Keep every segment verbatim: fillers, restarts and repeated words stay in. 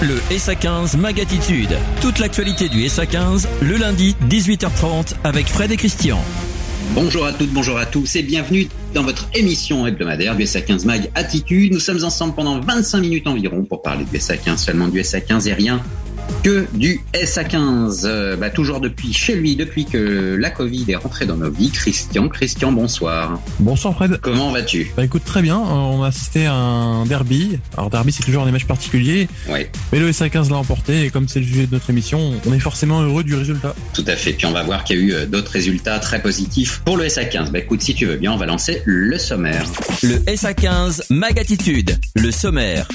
Le S A quinze Mag Attitude. Toute l'actualité du S A quinze, le lundi, dix-huit heures trente, avec Fred et Christian. Bonjour à toutes, bonjour à tous et bienvenue dans votre émission hebdomadaire du S A quinze Mag Attitude. Nous sommes ensemble pendant vingt-cinq minutes environ pour parler du S A quinze, seulement du S A quinze et rien que du S A quinze. Euh, bah, toujours depuis chez lui, depuis que la Covid est rentrée dans nos vies. Christian, Christian, bonsoir. Bonsoir Fred. Comment vas-tu ? Bah écoute, très bien, on a assisté à un derby. Alors derby, c'est toujours des matchs particuliers. Oui. Mais le S A quinze l'a emporté et comme c'est le sujet de notre émission, on est forcément heureux du résultat. Tout à fait, puis on va voir qu'il y a eu d'autres résultats très positifs pour le S A quinze. Bah écoute, si tu veux bien, on va lancer le sommaire. Le S A quinze Mag Attitude, le sommaire.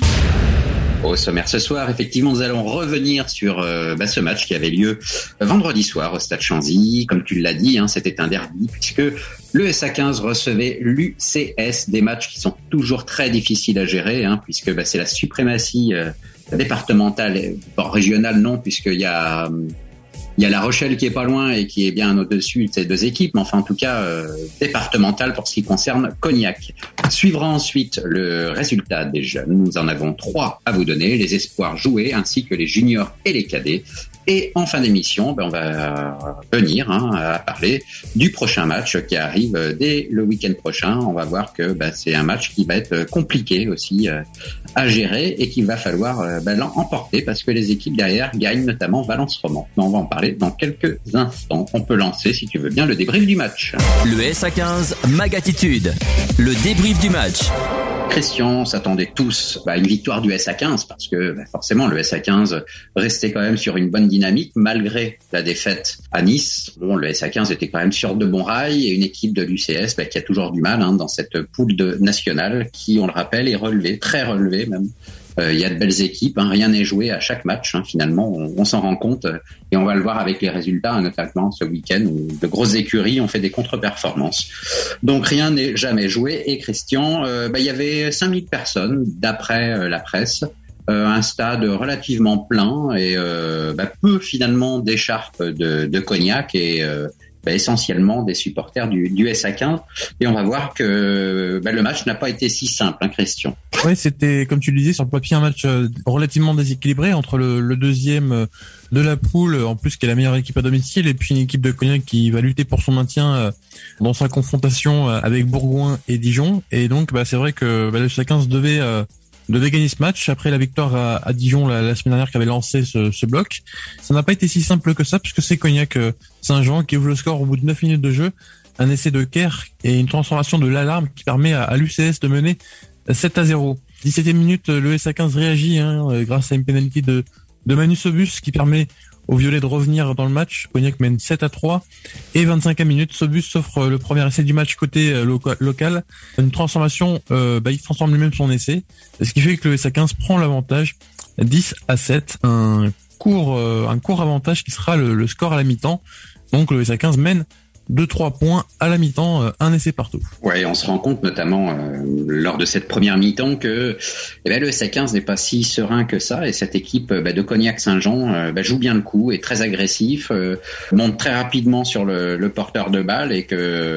Au sommaire ce soir, effectivement, nous allons revenir sur euh, bah, ce match qui avait lieu vendredi soir au Stade Chanzy. Comme tu l'as dit, hein, c'était un derby puisque le S A quinze recevait l'U C S, des matchs qui sont toujours très difficiles à gérer, hein, puisque bah, c'est la suprématie euh, départementale, bon, régionale non, puisqu'il y a... Euh, Il y a La Rochelle qui est pas loin et qui est bien au-dessus de ces deux équipes, mais enfin en tout cas euh, départemental pour ce qui concerne Cognac. Suivra ensuite le résultat des jeunes. Nous en avons trois à vous donner, les espoirs joués ainsi que les juniors et les cadets. Et en fin d'émission, ben on va venir hein, à parler du prochain match qui arrive dès le week-end prochain. On va voir que ben, c'est un match qui va être compliqué aussi euh, à gérer et qu'il va falloir euh, ben, l'emporter parce que les équipes derrière gagnent, notamment Valence Roman. Mais on va en parler dans quelques instants. On peut lancer, si tu veux bien, le débrief du match. Le S A quinze Mag Attitude, le débrief du match. Christian, on s'attendait tous à une victoire du S A quinze parce que bah, forcément le S A quinze restait quand même sur une bonne dynamique malgré la défaite à Nice. Bon, le S A quinze était quand même sur de bons rails et une équipe de l'U C S bah, qui a toujours du mal hein, dans cette poule de nationale qui, on le rappelle, est relevée, très relevée même. Il euh, y a de belles équipes, hein, rien n'est joué à chaque match. Hein, finalement, on, on s'en rend compte et on va le voir avec les résultats, hein, notamment ce week-end où de grosses écuries ont fait des contre-performances. Donc rien n'est jamais joué. Et Christian, euh, bah, il y avait cinq mille personnes d'après euh, la presse, euh, un stade relativement plein et euh, bah, peu finalement d'écharpes de, de Cognac et euh, bah, essentiellement des supporters du, du S A quinze. Et on va voir que bah, le match n'a pas été si simple, hein, Christian. Ouais, c'était, comme tu le disais, sur le papier, un match relativement déséquilibré entre le, le deuxième de la poule, en plus qui est la meilleure équipe à domicile, et puis une équipe de Cognac qui va lutter pour son maintien dans sa confrontation avec Bourgoin et Dijon. Et donc, bah, c'est vrai que bah, le S A quinze devait, euh, devait gagner ce match après la victoire à, à Dijon la, la semaine dernière qui avait lancé ce, ce bloc. Ça n'a pas été si simple que ça, puisque c'est Cognac euh, Saint-Jean qui ouvre le score au bout de neuf minutes de jeu, un essai de Kerr et une transformation de l'alarme qui permet à, à l'U C S de mener sept à zéro. dix-septième minute, le S A quinze réagit hein, grâce à une pénalité de, de Manu Sobus qui permet aux Violets de revenir dans le match. Cognac mène sept à trois. Et vingt-cinquième minute, Sobus s'offre le premier essai du match côté loca- local. Une transformation, euh, bah, il transforme lui-même son essai. Ce qui fait que le S A quinze prend l'avantage dix à sept. Un court, euh, un court avantage qui sera le, le score à la mi-temps. Donc le S A quinze mène deux trois points à la mi-temps, euh, un essai partout. Ouais, on se rend compte notamment euh, lors de cette première mi-temps que eh ben, le S A quinze n'est pas si serein que ça et cette équipe bah, de Cognac Saint-Jean euh, bah, joue bien le coup, est très agressif, euh, monte très rapidement sur le, le porteur de balle et que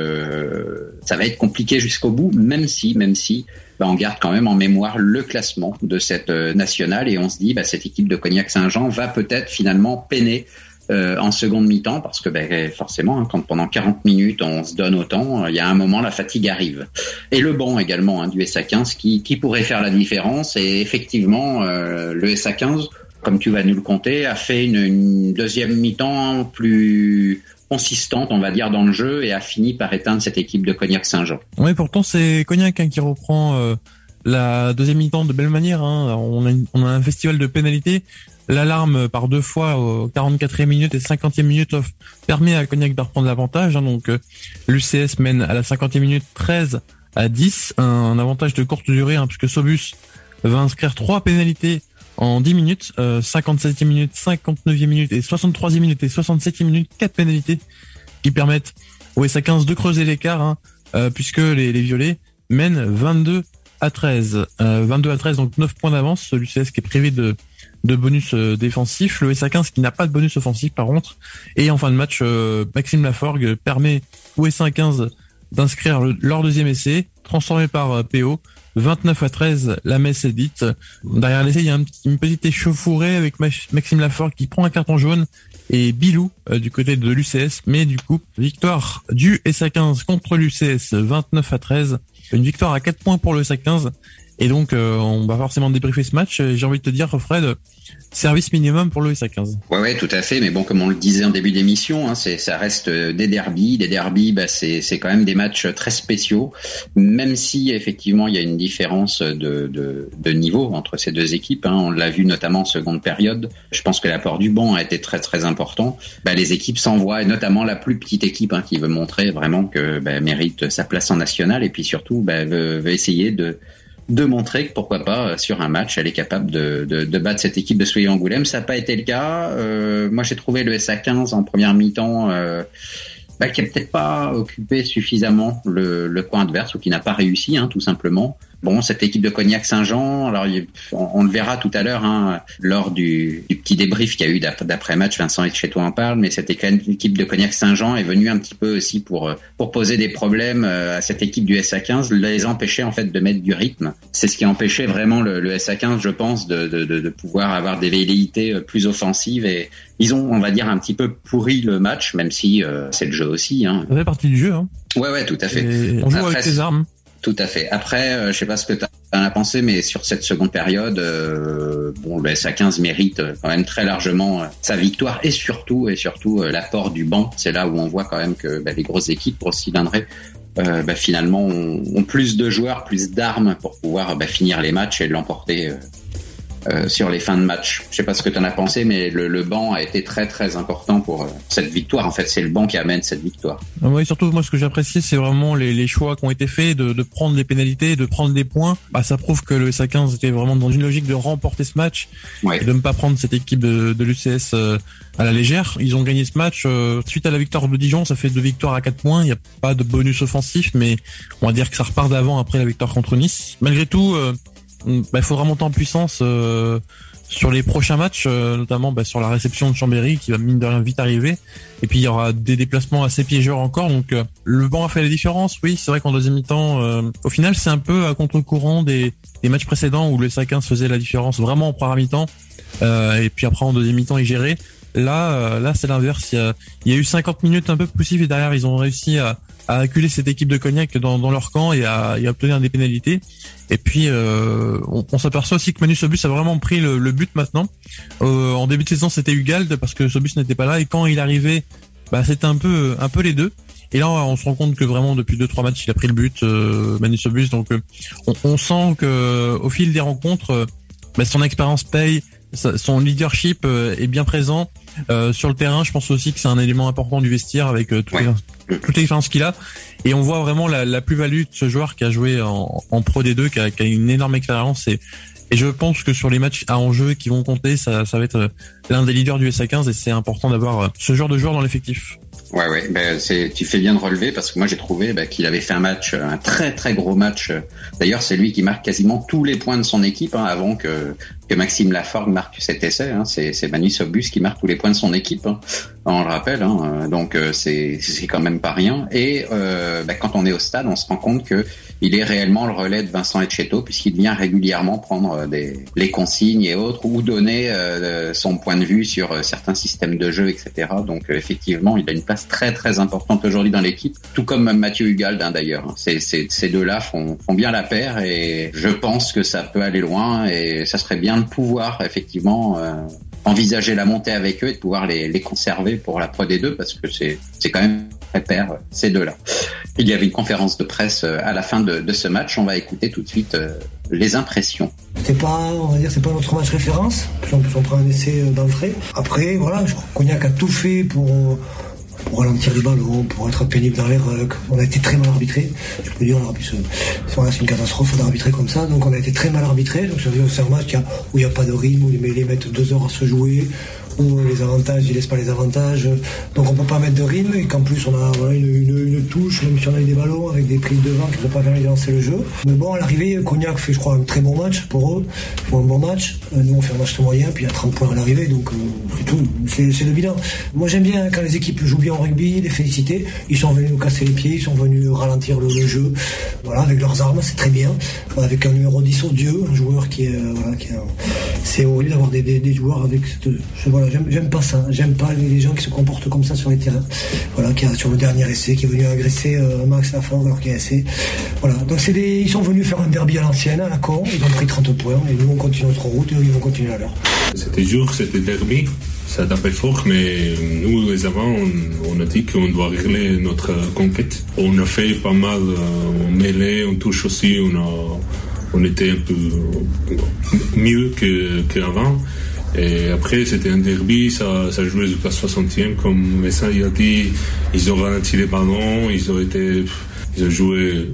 euh, ça va être compliqué jusqu'au bout, même si, même si bah, on garde quand même en mémoire le classement de cette euh, nationale et on se dit bah, cette équipe de Cognac Saint-Jean va peut-être finalement peiner Euh, en seconde mi-temps parce que ben, forcément hein, quand pendant quarante minutes on se donne autant, il y a un moment la fatigue arrive et le banc également hein, du S A quinze qui, qui pourrait faire la différence et effectivement euh, le S A quinze comme tu vas nous le compter a fait une, une deuxième mi-temps plus consistante on va dire dans le jeu et a fini par éteindre cette équipe de Cognac Saint-Jean. Oui, pourtant c'est Cognac hein, qui reprend euh, la deuxième mi-temps de belle manière hein. on, a une, on a un festival de pénalités. L'alarme par deux fois aux quarante-quatrième minute et cinquantième minute permet à Cognac de reprendre l'avantage. Hein, donc euh, l'U C S mène à la cinquantième minute treize à dix, un, un avantage de courte durée hein, puisque Sobus va inscrire trois pénalités en dix minutes, euh, cinquante-septième minute, cinquante-neuvième minute et soixante-troisième minute et soixante-septième minute, quatre pénalités qui permettent au S A quinze de creuser l'écart hein, euh, puisque les, les Violets mènent vingt-deux à treize. Euh, vingt-deux à treize, donc neuf points d'avance. L'U C S qui est privé de de bonus euh, défensif, le S A quinze qui n'a pas de bonus offensif par contre, et en fin de match, euh, Maxime Laforgue permet au S A quinze d'inscrire le, leur deuxième essai, transformé par euh, P O, vingt-neuf à treize, la messe est dite. Derrière l'essai, il y a un, une petite échauffourée avec Maxime Lafort qui prend un carton jaune et Bilou euh, du côté de l'U C S. Mais du coup, victoire du S A quinze contre l'U C S, vingt-neuf à treize. Une victoire à quatre points pour le S A quinze. Et donc, euh, on va forcément débriefer ce match. J'ai envie de te dire, Fred, service minimum pour le S A quinze. Ouais, ouais, tout à fait. Mais bon, comme on le disait en début d'émission, hein, c'est, ça reste des derbies. Des derbies, bah, c'est, c'est quand même des matchs très spéciaux. Même si, effectivement, il y a une différence de, de, de niveau entre ces deux équipes. Hein. On l'a vu notamment en seconde période. Je pense que l'apport du banc a été très, très important. Bah, les équipes s'envoient, et notamment la plus petite équipe, hein, qui veut montrer vraiment que, bah, mérite sa place en national et puis surtout, bah, veut, veut essayer de, de montrer que pourquoi pas sur un match elle est capable de, de, de battre cette équipe de Soyer-Angoulême. Ça n'a pas été le cas. Euh, moi j'ai trouvé le S A quinze en première mi-temps euh, bah, qui a peut-être pas occupé suffisamment le, le coin adverse ou qui n'a pas réussi, hein, tout simplement. Bon, cette équipe de Cognac-Saint-Jean, alors on, on le verra tout à l'heure hein, lors du, du petit débrief qu'il y a eu d'après-match, Vincent Etcheto en parle, mais cette équipe de Cognac-Saint-Jean est venue un petit peu aussi pour pour poser des problèmes à cette équipe du S A quinze, les empêcher en fait de mettre du rythme. C'est ce qui empêchait vraiment le, le S A quinze, je pense, de, de, de, de pouvoir avoir des velléités plus offensives et ils ont, on va dire, un petit peu pourri le match, même si euh, c'est le jeu aussi. Hein. Ça fait partie du jeu. Hein. Ouais, ouais, tout à fait. Et on joue Après, avec ses armes. Tout à fait. Après, euh, je sais pas ce que tu as pensé, mais sur cette seconde période, euh, bon, le S A quinze mérite quand même très largement euh, sa victoire et surtout, et surtout euh, l'apport du banc. C'est là où on voit quand même que bah, les grosses équipes grosses cylindrées, euh, bah, finalement, ont, ont plus de joueurs, plus d'armes pour pouvoir bah, finir les matchs et l'emporter. Euh, Euh, sur les fins de match. Je sais pas ce que tu en as pensé, mais le, le banc a été très très important pour euh, cette victoire. En fait, c'est le banc qui amène cette victoire. Oui, surtout moi ce que j'apprécie, c'est vraiment les, les choix qui ont été faits de, de prendre des pénalités, de prendre des points. Bah, ça prouve que le S A quinze était vraiment dans une logique de remporter ce match ouais. et de ne pas prendre cette équipe de, de l'U C S euh, à la légère. Ils ont gagné ce match euh, suite à la victoire de Dijon. Ça fait deux victoires à quatre points. Il n'y a pas de bonus offensif, mais on va dire que ça repart d'avant après la victoire contre Nice. Malgré tout. Euh, Bah, il faudra monter en puissance euh, sur les prochains matchs, euh, notamment bah, sur la réception de Chambéry qui va mine de rien vite arriver. Et puis il y aura des déplacements assez piégeurs encore. Donc euh, le banc a fait la différence. Oui, c'est vrai qu'en deuxième mi-temps, euh, au final, c'est un peu à contre-courant des, des matchs précédents où le S A quinze faisait la différence vraiment en première mi-temps. Euh, et puis après en deuxième mi-temps, il gérait. Là, euh, là c'est l'inverse. Il y, a, il y a eu cinquante minutes un peu poussives et derrière ils ont réussi à, à acculer cette équipe de Cognac dans, dans leur camp et à, et à obtenir des pénalités. Et puis euh, on, on s'aperçoit aussi que Manu Sobus a vraiment pris le, le but maintenant. Euh, en début de saison c'était Ugald parce que Sobus n'était pas là et quand il arrivait, bah c'était un peu un peu les deux. Et là on se rend compte que vraiment depuis deux trois matchs il a pris le but, euh, Manu Sobus. Donc euh, on, on sent que au fil des rencontres, euh, bah, son expérience paye, son leadership est bien présent euh, sur le terrain. Je pense aussi que c'est un élément important du vestiaire avec euh, toutes, ouais. les, toutes les expériences qu'il a. Et on voit vraiment la, la plus-value de ce joueur qui a joué en, en Pro D deux, qui a, qui a une énorme expérience. Et, et je pense que sur les matchs à enjeu qui vont compter, ça, ça va être l'un des leaders du S A quinze et c'est important d'avoir ce genre de joueur dans l'effectif. Ouais, ouais, ben c'est, tu fais bien de relever parce que moi j'ai trouvé ben, qu'il avait fait un match, un très très gros match. D'ailleurs, c'est lui qui marque quasiment tous les points de son équipe hein, avant que que Maxime Laforgue marque cet essai. Hein. C'est, c'est Manu Sobus qui marque tous les points de son équipe. Hein. On le rappelle. Hein. Donc c'est c'est quand même pas rien. Et euh, ben, quand on est au stade, on se rend compte que il est réellement le relais de Vincent Etcheto puisqu'il vient régulièrement prendre des les consignes et autres ou donner euh, son point de vue sur certains systèmes de jeu, et cetera. Donc euh, effectivement, il a une place très très importante aujourd'hui dans l'équipe, tout comme Mathieu Ugald hein, d'ailleurs. C'est, c'est, ces deux-là font, font bien la paire et je pense que ça peut aller loin et ça serait bien de pouvoir effectivement euh, envisager la montée avec eux et de pouvoir les, les conserver pour la Pro D deux parce que c'est, c'est quand même très paire ces deux-là. Il y avait une conférence de presse à la fin de, de ce match. On va écouter tout de suite euh, les impressions. C'est pas, on va dire, c'est pas notre match référence. On, on prend un essai d'entrée. Après, voilà, je crois que Cognac a tout fait pour. pour ralentir les ballons, pour être pénible dans les rucks. On a été très mal arbitré. Je peux dire, c'est une catastrophe d'arbitrer comme ça. Donc on a été très mal arbitré. Donc c'est un match où il n'y a pas de rythme, où les mêlées mettent deux heures à se jouer, où les avantages, ils laissent pas les avantages. Donc on peut pas mettre de rythme et qu'en plus on a voilà, une, une, une touche, même si on a eu des ballons avec des prises devant qui ne peuvent pas permettre de lancer le jeu. Mais bon, à l'arrivée, Cognac fait, je crois, un très bon match pour eux. Ils font un bon match. Nous, on fait un match très moyen, puis il y a trente points à l'arrivée, donc euh, c'est tout. C'est, c'est le bilan. Moi, j'aime bien quand les équipes jouent bien au rugby, les féliciter. Ils sont venus nous casser les pieds, ils sont venus ralentir le, le jeu. Voilà, avec leurs armes, c'est très bien. Avec un numéro dix odieux, un joueur qui est, euh, voilà, qui est, c'est horrible d'avoir des, des, des joueurs avec cette, je, voilà, j'aime, j'aime pas ça. J'aime pas les, les gens qui se comportent comme ça sur les terrains. Voilà, qui a, sur le dernier essai, qui est venu agresser euh, Max Lafont alors qu'il a essayé. Voilà, donc c'est des, ils sont venus faire un derby à l'ancienne, à la con. Ils ont pris trente points et nous on continue notre route et eux ils vont continuer à leur. C'était dur, c'était derby. Ça tapait fort, mais nous, les avants, on, on a dit qu'on doit régler notre conquête. On a fait pas mal en mêlée, on touche aussi, on, a, on était un peu mieux que, qu'avant. Et après, c'était un derby, ça, ça jouait jusqu'à soixantième, comme Messin a dit, ils ont ralenti les ballons, ils ont été, ils ont joué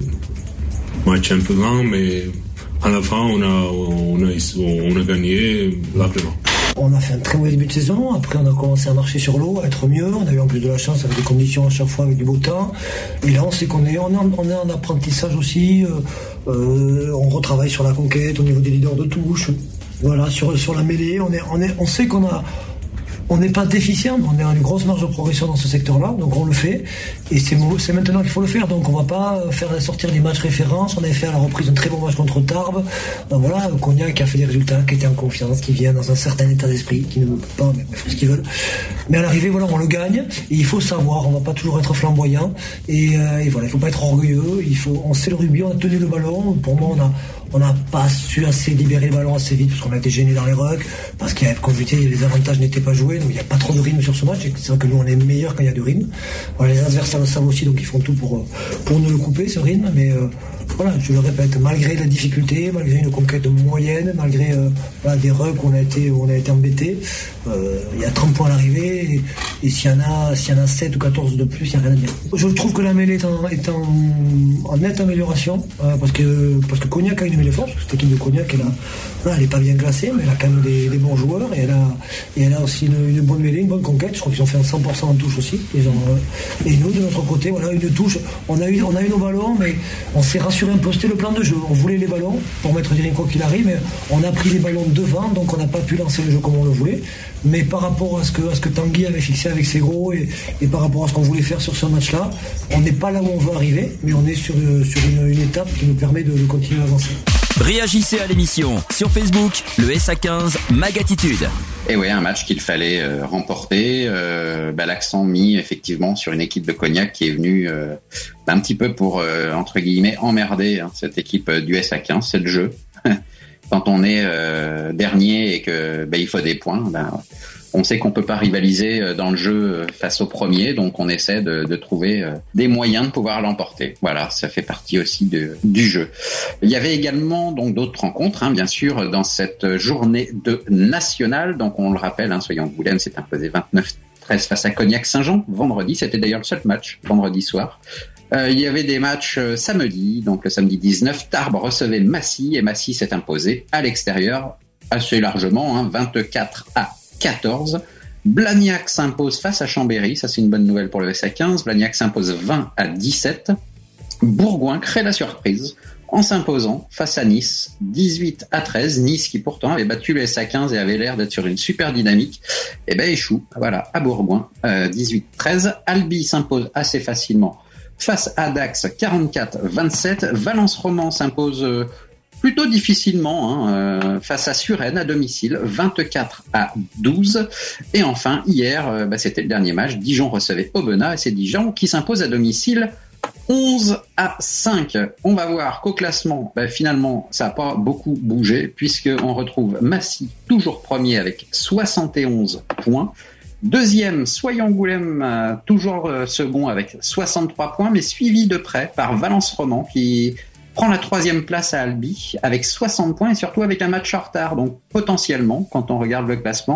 un match un peu lent, mais à la fin, on a, on a, on a gagné largement. On a fait un très mauvais début de saison, après on a commencé à marcher sur l'eau, à être mieux, on a eu en plus de la chance avec des conditions à chaque fois avec du beau temps, et là on sait qu'on est, on est, en, on est en apprentissage aussi, euh, euh, on retravaille sur la conquête au niveau des leaders de touche, voilà, sur, sur la mêlée, on, est, on, est, on sait qu'on a... On n'est pas déficient, on a une grosse marge de progression dans ce secteur-là, donc on le fait, et c'est, c'est maintenant qu'il faut le faire, donc on va pas faire sortir des matchs références, on avait fait à la reprise un très bon match contre Tarbes, donc voilà, Cognac qui a fait des résultats, qui était en confiance, qui vient dans un certain état d'esprit, qui ne veut pas, mais fait ce qu'ils veulent. Mais à l'arrivée, voilà, on le gagne, et il faut savoir, on va pas toujours être flamboyant, et, euh, et voilà, il faut pas être orgueilleux, il faut, on sait le rugby, on a tenu le ballon, pour moi on a On n'a pas su assez libérer le ballon assez vite parce qu'on a été gêné dans les rucks, parce qu'il y avait, comme je disais, les avantages n'étaient pas joués, donc il n'y a pas trop de rythme sur ce match. C'est vrai que nous on est meilleurs quand il y a du rythme. Voilà, les adversaires le savent aussi, donc ils font tout pour, pour nous le couper, ce rythme. Mais euh, voilà, je le répète, malgré la difficulté, malgré une conquête moyenne, malgré euh, voilà, des rucks où on a été, où on a été embêtés, euh, il y a trente points à l'arrivée, et, et s'il y en a, s'il y en a sept ou quatorze de plus, il n'y a rien à dire. Je trouve que la mêlée est en, est en, en nette amélioration, euh, parce que, parce que Cognac a une mêlée forte, cette équipe de Cognac, elle a, là, elle est pas bien classée, mais elle a quand même des, des bons joueurs, et elle a, et elle a aussi une, une bonne mêlée, une bonne conquête. Je crois qu'ils ont fait un cent pour cent en touche aussi. Ils ont, euh, et nous, de notre côté, voilà, une touche. On a eu, on a eu nos ballons, mais on s'est rassuré un peu. C'était le plan de jeu. On voulait les ballons pour mettre des lignes quoi qu'il arrive, mais on a pris les ballons devant, donc on n'a pas pu lancer le jeu comme on le voulait. Mais par rapport à ce que, à ce que Tanguy avait fixé avec ses gros, et, et par rapport à ce qu'on voulait faire sur ce match-là, on n'est pas là où on veut arriver, mais on est sur, sur une, une étape qui nous permet de, de continuer à avancer. Réagissez à l'émission sur Facebook, le S A quinze Magatitude. Et ouais, un match qu'il fallait euh, remporter. Euh, bah, l'accent mis effectivement sur une équipe de Cognac qui est venue euh, un petit peu pour euh, entre guillemets emmerder hein, cette équipe du S A quinze, c'est le jeu. Quand on est euh, dernier et que bah, il faut des points, bah, on sait qu'on peut pas rivaliser dans le jeu face au premier, donc on essaie de, de trouver des moyens de pouvoir l'emporter. Voilà, ça fait partie aussi de, du jeu. Il y avait également donc d'autres rencontres, hein, bien sûr, dans cette journée de nationale. Donc on le rappelle, hein, Soyons-Angoulême s'est imposé vingt-neuf treize face à Cognac-Saint-Jean vendredi. C'était d'ailleurs le seul match vendredi soir. Euh, il y avait des matchs euh, samedi, donc le samedi dix-neuf, Tarbes recevait Massy et Massy s'est imposé à l'extérieur assez largement, hein, vingt-quatre à quatorze. Blagnac s'impose face à Chambéry, ça c'est une bonne nouvelle pour le S A quinze. Blagnac s'impose vingt à dix-sept. Bourgoin crée la surprise en s'imposant face à Nice, dix-huit à treize. Nice qui pourtant avait battu le S A quinze et avait l'air d'être sur une super dynamique, et ben échoue, voilà, à Bourgoin, euh, dix-huit treize. Albi s'impose assez facilement face à Dax, quarante-quatre vingt-sept. Valence Roman s'impose euh, plutôt difficilement hein, euh, face à Suresnes à domicile, vingt-quatre à douze. Et enfin, hier, euh, bah, c'était le dernier match, Dijon recevait Aubenas et c'est Dijon qui s'impose à domicile onze à cinq. On va voir qu'au classement, bah, finalement, ça n'a pas beaucoup bougé puisqu'on retrouve Massy toujours premier avec soixante et onze points. Deuxième, Soyons-Angoulême, euh, toujours euh, second avec soixante-trois points, mais suivi de près par Valence Roman qui prend la troisième place à Albi avec soixante points et surtout avec un match en retard. Donc potentiellement, quand on regarde le classement,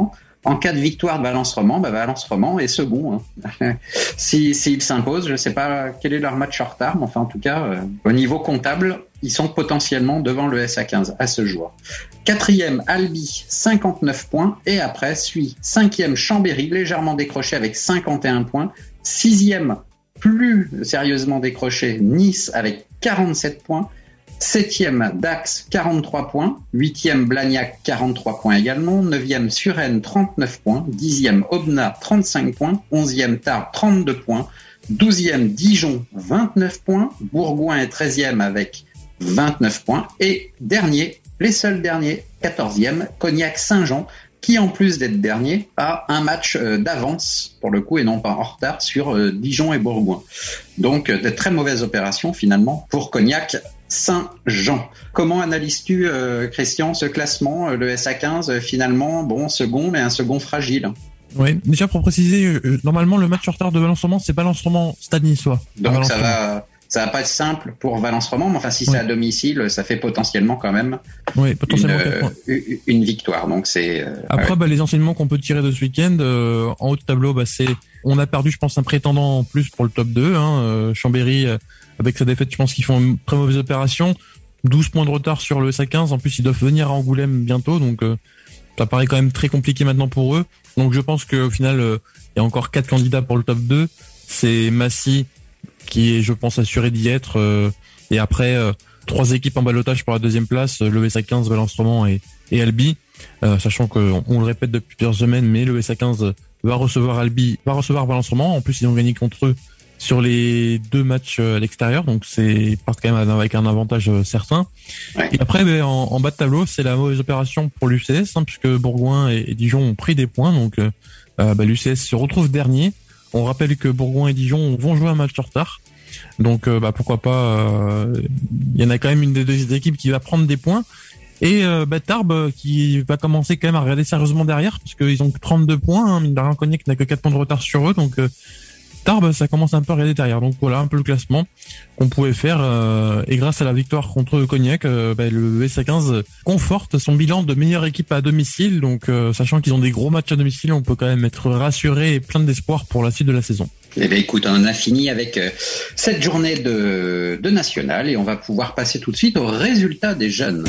En cas de victoire de Valence-Roman, bah Valence-Roman est second. Hein. si s'ils s'imposent, je ne sais pas quel est leur match en retard, mais enfin en tout cas, euh, au niveau comptable, ils sont potentiellement devant le S A quinze à ce jour. Quatrième, Albi, cinquante-neuf points, et après suit cinquième Chambéry, légèrement décroché avec cinquante et un points. Sixième, plus sérieusement décroché, Nice avec quarante-sept points. Septième, Dax, quarante-trois points. Huitième, Blagnac, quarante-trois points également. Neuvième, Suresnes, trente-neuf points. Dixième, Aubenas, trente-cinq points. Onzième, Tarbes, trente-deux points. Douzième, Dijon, vingt-neuf points. Bourgoin est treizième avec vingt-neuf points. Et dernier, les seuls derniers, quatorzième, Cognac-Saint-Jean, qui en plus d'être dernier, a un match d'avance, pour le coup, et non pas en retard, sur Dijon et Bourgoin. Donc, de très mauvaises opérations, finalement, pour Cognac-Saint-Jean. Comment analyses-tu, euh, Christian, ce classement, le S A quinze, finalement, bon, second, mais un second fragile? Oui, déjà pour préciser, euh, normalement, le match en retard de Valence-Roman, c'est Valence-Roman Stade Niçois. Donc, ça va... Ça va pas être simple pour Valence-Roman, mais enfin, si c'est ouais. à domicile, ça fait potentiellement quand même oui, potentiellement une, euh, une victoire. Donc c'est. Euh, Après, ouais. bah, les enseignements qu'on peut tirer de ce week-end, euh, en haut de tableau, bah, c'est, on a perdu, je pense, un prétendant en plus pour le top deux. Hein, euh, Chambéry, euh, avec sa défaite, je pense qu'ils font une très mauvaise opération. douze points de retard sur le S A quinze. En plus, ils doivent venir à Angoulême bientôt, donc euh, ça paraît quand même très compliqué maintenant pour eux. Donc je pense qu'au final, il euh, y a encore quatre candidats pour le top deux. C'est Massy, qui est, je pense, assuré d'y être. Euh, et après, euh, trois équipes en ballottage pour la deuxième place, le S A quinze, Valence-Roman et, et Albi. Euh, sachant qu'on on le répète depuis plusieurs semaines, mais le S A quinze va recevoir Albi, va recevoir Valence-Roman. En plus, ils ont gagné contre eux sur les deux matchs à l'extérieur, donc c'est ils partent quand même avec un avantage certain. Ouais. Et après, ben, en, en bas de tableau, c'est la mauvaise opération pour l'U C S, hein, puisque Bourgoin et, et Dijon ont pris des points, donc euh, ben, l'U C S se retrouve dernier. On rappelle que Bourgoin et Dijon vont jouer un match en retard. Donc euh, bah pourquoi pas, il euh, y en a quand même une des deux équipes qui va prendre des points. Et euh, bah, Tarbes qui va commencer quand même à regarder sérieusement derrière, parce qu'ils ont que trente-deux points, hein, mine de rien, Cognac n'a que quatre points de retard sur eux, donc euh, Tarbes ça commence un peu à regarder derrière. Donc voilà un peu le classement qu'on pouvait faire, euh, et grâce à la victoire contre Cognac, euh, bah, le S A quinze conforte son bilan de meilleure équipe à domicile. Donc euh, sachant qu'ils ont des gros matchs à domicile, on peut quand même être rassuré et plein d'espoir pour la suite de la saison. Eh bien, écoute, on a fini avec euh, cette journée de, de national, et on va pouvoir passer tout de suite aux résultats des jeunes.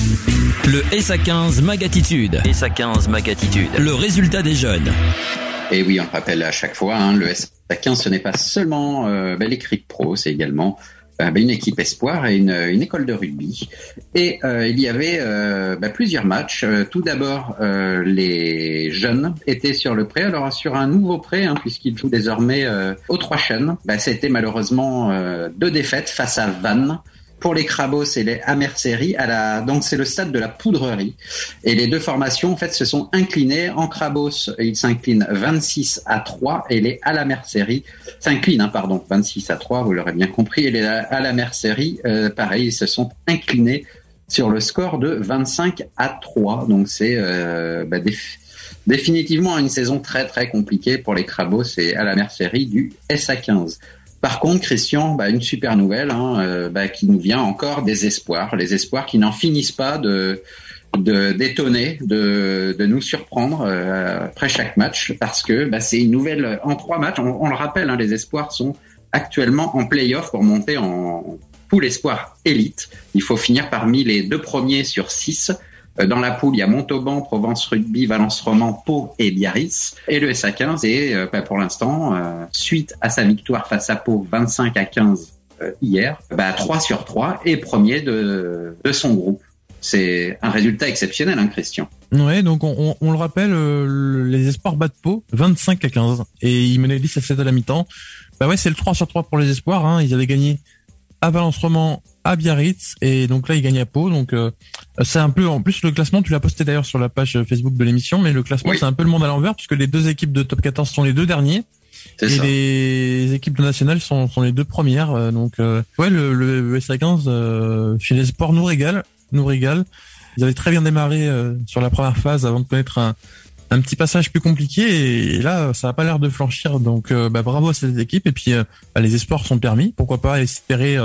Le S A quinze Magatitude. S A quinze Magatitude. Le résultat des jeunes. Et oui, on rappelle à chaque fois, hein, le S A quinze, ce n'est pas seulement euh, ben, les Cric Pro, c'est également euh, ben, une équipe espoir et une, une école de rugby. Et euh, il y avait euh, ben, plusieurs matchs. Euh, tout d'abord, euh, les jeunes étaient sur le pré, alors sur un nouveau pré, hein, puisqu'ils jouent désormais euh, aux Trois Chênes. Ben, c'était malheureusement euh, deux défaites face à Vannes. Pour les Crabos et les Amerceries, à la, donc c'est le stade de la Poudrerie. Et les deux formations, en fait, se sont inclinées. En Crabos, ils s'inclinent vingt-six à trois, et les à la Mercerie s'inclinent, hein, pardon, vingt-six à trois, vous l'aurez bien compris. Et les à la Mercerie, euh, pareil, ils se sont inclinés sur le score de vingt-cinq à trois. Donc c'est euh, bah, déf- définitivement une saison très très compliquée pour les Crabos et à la Mercerie du S A quinze. Par contre, Christian, bah, une super nouvelle, hein, euh, bah, qui nous vient encore des espoirs, les espoirs qui n'en finissent pas de, de d'étonner, de, de nous surprendre euh, après chaque match, parce que bah, c'est une nouvelle en trois matchs. On, on le rappelle, hein, les espoirs sont actuellement en play-off pour monter en poule espoir élite. Il faut finir parmi les deux premiers sur six. Dans la poule, il y a Montauban, Provence Rugby, Valence-Roman, Pau et Biarritz. Et le S A quinze est, euh, bah, pour l'instant, euh, suite à sa victoire face à Pau vingt-cinq à quinze euh, hier, bah, trois sur trois et premier de, de son groupe. C'est un résultat exceptionnel, hein, Christian. Ouais, donc on, on, on le rappelle, euh, les espoirs battent Pau vingt-cinq à quinze et ils menaient dix à sept à la mi-temps. Bah ouais, c'est le trois sur trois pour les espoirs, hein. Ils avaient gagné à Valence-Roman, à Biarritz, et donc là ils gagnent à Pau. Donc euh, c'est un peu, en plus le classement, tu l'as posté d'ailleurs sur la page Facebook de l'émission, mais le classement oui. C'est un peu le monde à l'envers, puisque les deux équipes de top quatorze sont les deux derniers, c'est et ça. Les équipes de nationales sont, sont les deux premières. Euh, donc euh, ouais, le, le S A quinze euh, chez les sports nous régale, nous régale. Ils avaient très bien démarré euh, sur la première phase avant de connaître un un petit passage plus compliqué, et là ça a pas l'air de flanchir, donc euh, bah, bravo à cette équipe. Et puis euh, bah, les espoirs sont permis, pourquoi pas espérer euh,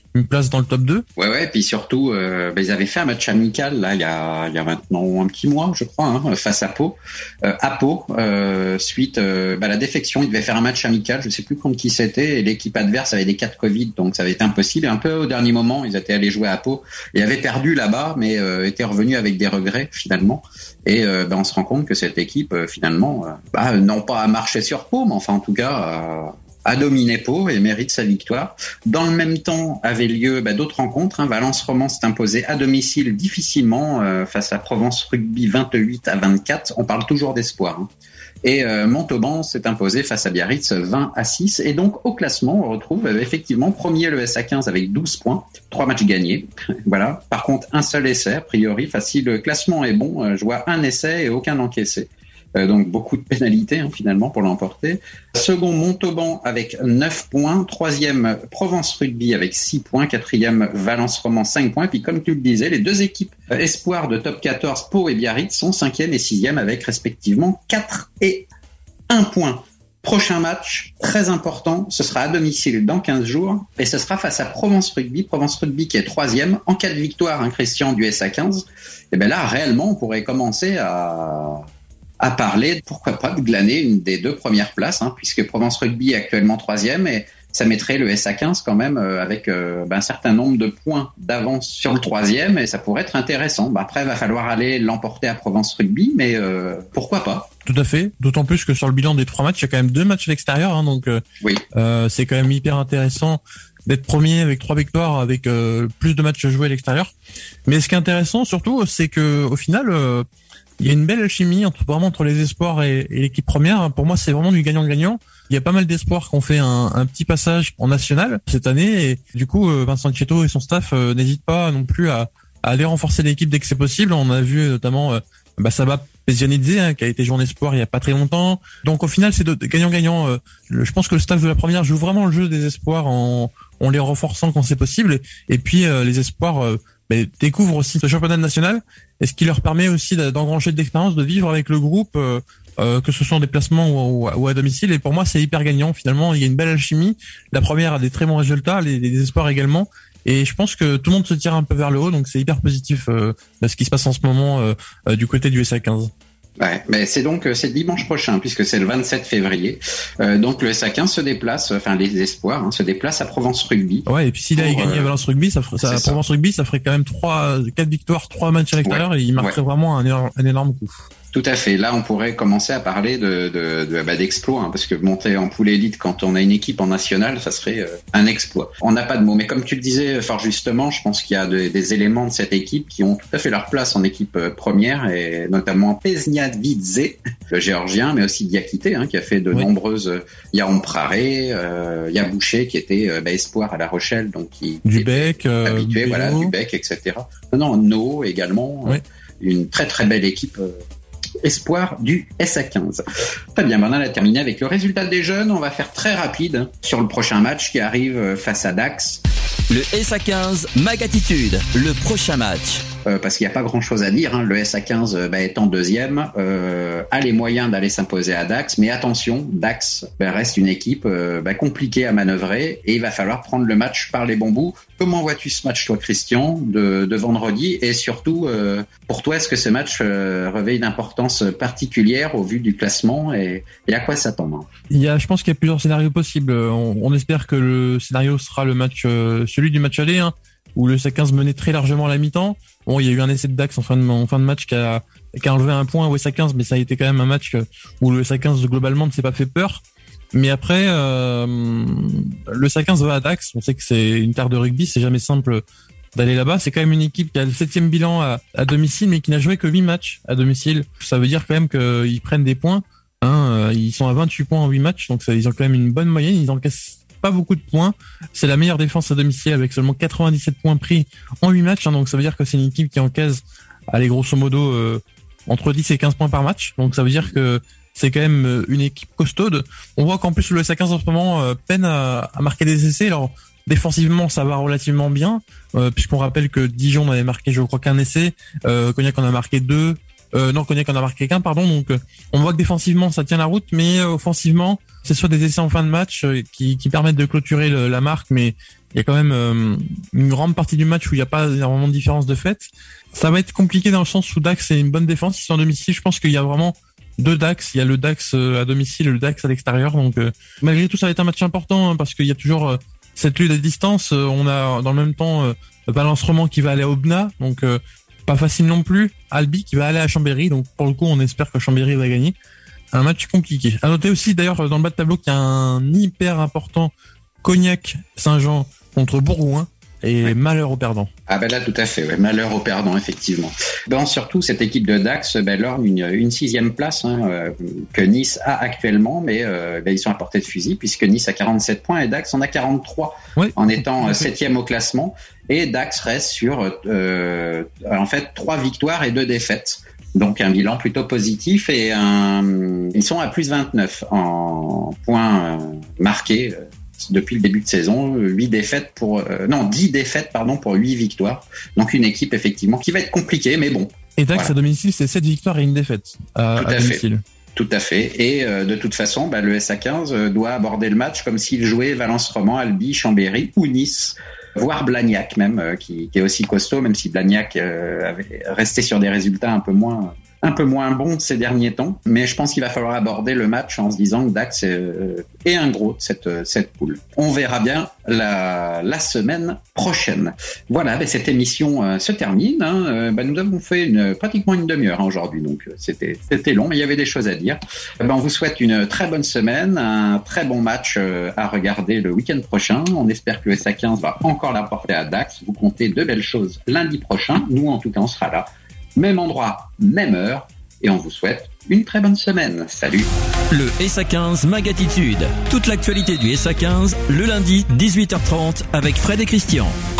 une place dans le top deux. Ouais, ouais, puis surtout, euh, bah, ils avaient fait un match amical, là, il y a, il y a maintenant un petit mois, je crois, hein, face à Pau. Euh, à Pau, euh, suite euh, bah, la défection, ils devaient faire un match amical, je sais plus contre qui c'était, et l'équipe adverse avait des cas de Covid, donc ça avait été impossible. Et un peu au dernier moment, ils étaient allés jouer à Pau, et avaient perdu là-bas, mais euh, étaient revenus avec des regrets, finalement. Et euh, bah, on se rend compte que cette équipe, euh, finalement, euh, bah, non pas à marcher sur Pau, mais enfin, en tout cas... Euh, a dominé Pau et mérite sa victoire. Dans le même temps, avaient lieu bah, d'autres rencontres. Hein. Valence Romans s'est imposé à domicile difficilement euh, face à Provence Rugby vingt-huit à vingt-quatre. On parle toujours d'espoir. Hein. Et euh, Montauban s'est imposé face à Biarritz vingt à six. Et donc au classement, on retrouve euh, effectivement premier le S A quinze avec douze points, trois matchs gagnés. Voilà. Par contre, un seul essai, a priori. Enfin, si le classement est bon, euh, je vois un essai et aucun encaissé. Euh, donc beaucoup de pénalités hein, finalement pour l'emporter. Second Montauban avec neuf points, troisième Provence Rugby avec six points, quatrième Valence Romans cinq points. Et puis comme tu le disais, les deux équipes euh, espoirs de top quatorze, Pau et Biarritz, sont cinquième et sixième avec respectivement quatre et un point. Prochain match, très important, ce sera à domicile dans quinze jours et ce sera face à Provence Rugby. Provence Rugby qui est troisième. En cas de victoire, hein, Christian, du S A quinze, et bien là réellement on pourrait commencer à... à parler, pourquoi pas, de glaner une des deux premières places, hein, puisque Provence Rugby est actuellement troisième et ça mettrait le S A quinze quand même euh, avec euh, ben, un certain nombre de points d'avance sur le troisième et ça pourrait être intéressant. Ben, après, il va falloir aller l'emporter à Provence Rugby, mais euh, pourquoi pas. Tout à fait, d'autant plus que sur le bilan des trois matchs, il y a quand même deux matchs à l'extérieur, hein, donc euh, oui. euh, c'est quand même hyper intéressant d'être premier avec trois victoires, avec euh, plus de matchs joués à l'extérieur. Mais ce qui est intéressant surtout, c'est que au final... Euh, il y a une belle alchimie entre vraiment entre les espoirs et, et l'équipe première. Pour moi, c'est vraiment du gagnant-gagnant. Il y a pas mal d'espoirs qui ont fait un, un petit passage en national cette année. Et du coup, Vincent Chietto et son staff euh, n'hésitent pas non plus à, à aller renforcer l'équipe dès que c'est possible. On a vu notamment euh, bah, Saba Pezianidze hein, qui a été joué en espoir il y a pas très longtemps. Donc au final, c'est de, de gagnant-gagnant. Euh, je pense que le staff de la première joue vraiment le jeu des espoirs en, en les renforçant quand c'est possible. Et puis euh, les espoirs euh, bah, découvrent aussi ce championnat national. Et ce qui leur permet aussi d'engranger de l'expérience, de vivre avec le groupe, euh, euh, que ce soit en déplacement ou, ou, ou à domicile. Et pour moi, c'est hyper gagnant. Finalement, il y a une belle alchimie. La première a des très bons résultats, les, les espoirs également. Et je pense que tout le monde se tire un peu vers le haut. Donc c'est hyper positif euh, ce qui se passe en ce moment euh, euh, du côté du S A quinze. Ouais, mais c'est donc c'est dimanche prochain puisque c'est le vingt-sept février. Euh, donc le S A quinze se déplace, enfin les espoirs hein, se déplacent à Provence Rugby. Ouais, et puis s'il a gagné euh, à Valence Rugby, ça ferait, ça, à Provence ça. Rugby, ça ferait quand même trois, quatre victoires, trois matchs à l'extérieur ouais, et il marquerait ouais. vraiment un énorme, un énorme coup. Tout à fait. Là, on pourrait commencer à parler de, de, de bah, d'exploit, hein, parce que monter en poule élite quand on a une équipe en nationale, ça serait euh, un exploit. On n'a pas de mots, mais comme tu le disais fort justement, je pense qu'il y a de, des éléments de cette équipe qui ont tout à fait leur place en équipe euh, première, et notamment Pezianidze, le géorgien, mais aussi Diakité, hein, qui a fait de oui. nombreuses. Il y a Ompraré, euh, il y a Boucher qui était euh, bah, espoir à La Rochelle, donc qui Dubec, euh, habitué, Bélo. voilà, Dubec, et cetera. Non, non, No également, oui. euh, une très très belle équipe. Euh, espoir du S A quinze. Très bien, maintenant on a terminé avec le résultat des jeunes. On va faire très rapide sur le prochain match qui arrive face à Dax. Le S A quinze, Magatitude, le prochain match. Euh, parce qu'il n'y a pas grand-chose à dire. Hein. Le S A quinze bah, étant deuxième, euh, a les moyens d'aller s'imposer à Dax. Mais attention, Dax bah, reste une équipe euh, bah, compliquée à manœuvrer et il va falloir prendre le match par les bons bouts. Comment vois-tu ce match, toi, Christian, de, de vendredi? Et surtout, euh, pour toi, est-ce que ce match euh, revêt une importance particulière au vu du classement et, et à quoi s'attendre? Il y a, je pense qu'il y a plusieurs scénarios possibles. On, on espère que le scénario sera le match, euh, celui du match aller, hein, où le S A quinze menait très largement à la mi-temps. Bon, il y a eu un essai de Dax en fin de, en fin de match qui a, qui a enlevé un point au S A quinze, mais ça a été quand même un match où le S A quinze globalement ne s'est pas fait peur. Mais après, euh, le S A quinze va à Dax. On sait que c'est une terre de rugby, c'est jamais simple d'aller là-bas. C'est quand même une équipe qui a le septième bilan à, à domicile, mais qui n'a joué que huit matchs à domicile. Ça veut dire quand même qu'ils prennent des points. Hein, ils sont à vingt-huit points en huit matchs, donc ça, ils ont quand même une bonne moyenne. Ils encaissent pas beaucoup de points. C'est la meilleure défense à domicile avec seulement quatre-vingt-dix-sept points pris en huit matchs. Hein, donc ça veut dire que c'est une équipe qui encaisse, allez, grosso modo, euh, entre dix et quinze points par match. Donc ça veut dire que c'est quand même une équipe costaude. On voit qu'en plus le S A quinze en ce moment euh, peine à, à marquer des essais. Alors défensivement ça va relativement bien, euh, puisqu'on rappelle que Dijon avait marqué je crois qu'un essai, euh, Cognac en a marqué deux, Euh, non, Cognac en a marqué qu'un, pardon. Donc, euh, on voit que défensivement, ça tient la route, mais euh, offensivement, c'est soit des essais en fin de match euh, qui, qui permettent de clôturer le, la marque, mais il y a quand même euh, une grande partie du match où il n'y a pas énormément de différence de fait. Ça va être compliqué dans le sens où Dax est une bonne défense. Ils sont à domicile. Je pense qu'il y a vraiment deux Dax. Il y a le Dax à domicile et le Dax à l'extérieur. Donc, euh, malgré tout, ça va être un match important hein, parce qu'il y a toujours euh, cette lutte à distance. Euh, on a dans le même temps euh, Valence Roman qui va aller à Aubenas. Donc, euh, pas facile non plus. Albi qui va aller à Chambéry. Donc, pour le coup, on espère que Chambéry va gagner. Un match compliqué. À noter aussi, d'ailleurs, dans le bas de tableau, qu'il y a un hyper important Cognac Saint-Jean contre Bourgoin. Et ouais. Malheur aux perdants. Ah ben là tout à fait, ouais. Malheur aux perdants effectivement. Bon surtout cette équipe de Dax, ben lorgne une, une sixième place hein, euh, que Nice a actuellement, mais euh, ben, ils sont à portée de fusil puisque Nice a quarante-sept points et Dax en a quarante-trois ouais. en étant septième au classement et Dax reste sur euh, en fait trois victoires et deux défaites. Donc un bilan plutôt positif et un, ils sont à plus vingt-neuf en points marqués. Depuis le début de saison, huit défaites pour euh, non dix défaites pardon pour huit victoires. Donc une équipe effectivement qui va être compliquée mais bon. Et Dax voilà. À domicile, c'est sept victoires et une défaite à, Tout à, à domicile. Fait. Tout à fait. Et euh, de toute façon, bah, le S A quinze doit aborder le match comme s'il jouait Valence Roman, Albi, Chambéry ou Nice, voire Blagnac même euh, qui, qui est aussi costaud, même si Blagnac euh, avait resté sur des résultats un peu moins un peu moins bons ces derniers temps. Mais je pense qu'il va falloir aborder le match en se disant que Dax est, euh, est un gros de cette cette poule. On verra bien la la semaine prochaine. Voilà, bah, cette émission euh, se termine. Hein. Euh, bah, nous avons fait une, pratiquement une demi-heure hein, aujourd'hui, donc euh, c'était c'était long, mais il y avait des choses à dire. Euh, bah, on vous souhaite une très bonne semaine, un très bon match euh, à regarder le week-end prochain. On espère que le S A quinze va encore l'apporter à Dax. Vous comptez de belles choses lundi prochain. Nous, en tout cas, on sera là. Même endroit, même heure, et on vous souhaite une très bonne semaine. Salut. Le S A quinze Magatitude. Toute l'actualité du S A quinze, le lundi, dix-huit heures trente, avec Fred et Christian.